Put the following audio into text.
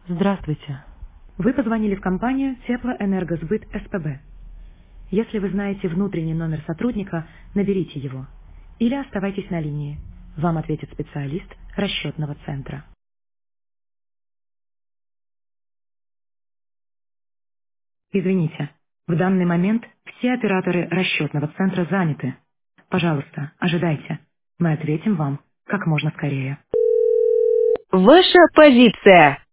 Здравствуйте. Вы позвонили в компанию Теплоэнергосбыт СПБ. Если вы знаете внутренний номер сотрудника, наберите его. Или оставайтесь на линии. Вам ответит специалист расчетного центра. Извините, в данный момент все операторы расчетного центра заняты. Пожалуйста, ожидайте. Мы ответим вам как можно скорее. Ваша позиция.